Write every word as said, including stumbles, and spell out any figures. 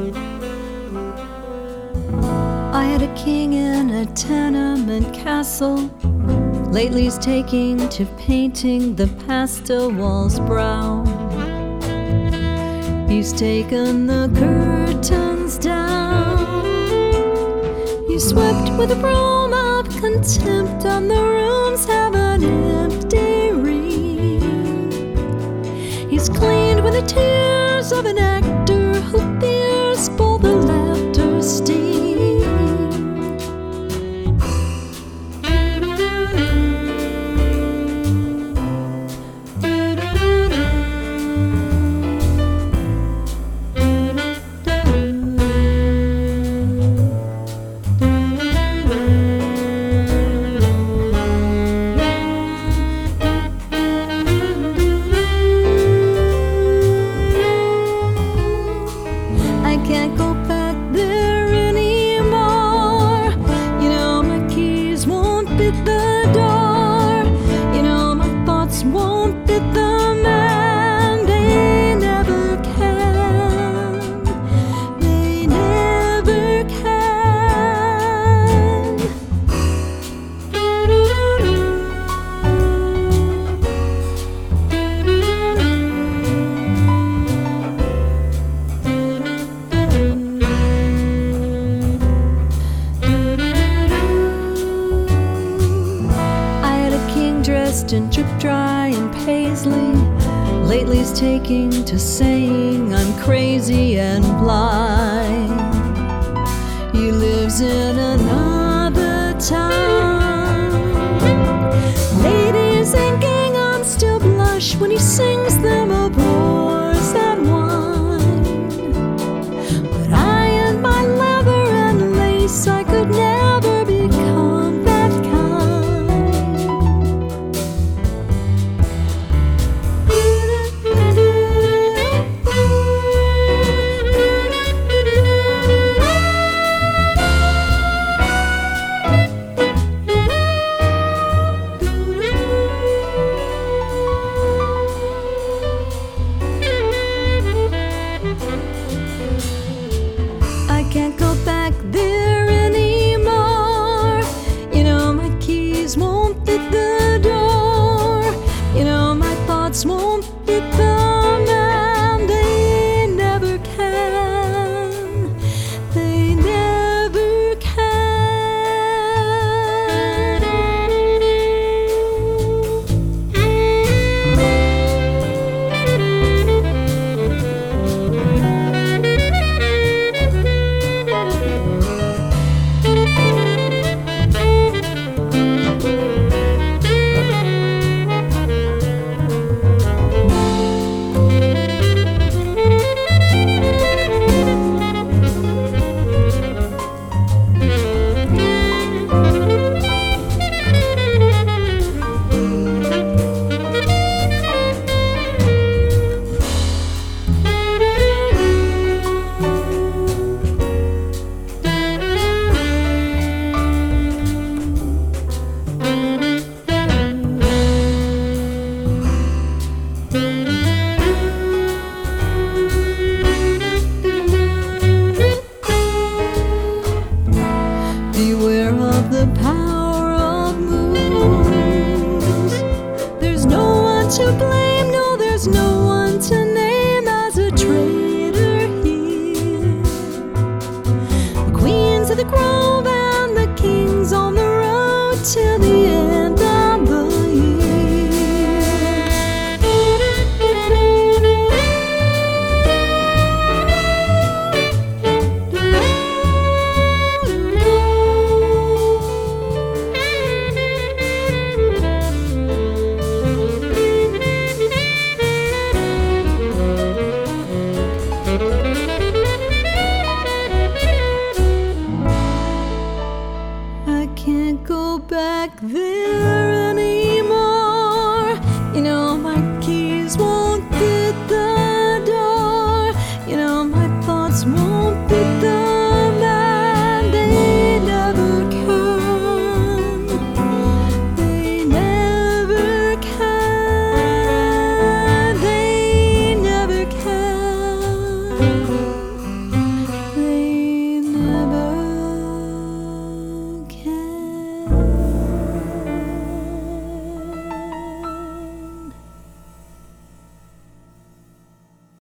I had a king in a tenement castle. Lately he's taking to painting the pastel walls brown. He's taken the curtains down. He swept with a broom of contempt, and the rooms have an empty ring. He's cleaned with the tears of an actor who fears for the laughter sting. Can't go back there anymore. You know my keys won't fit the door. You know my thoughts won't fit the man. They never can. They never can. Dressed in drip dry and paisley. Lately he's taking to saying I'm crazy and blind. He lives in another town. Ladies and gingham still blush when he sings them of wars and wine. But I and my leather and lace, I could never become that kind. I can't go back there anymore. You know my keys won't fit the door. You know my thoughts won't fit the man. They never can. They never beware of the power of moves. There's no one to blame, no, there's no one to name as a traitor here. The queens of the grove and the kings on the road till the end of the I can't go back there anymore. You know my keys won't fit the door. You know my thoughts won't fit the man. They never can. They never can. They never can.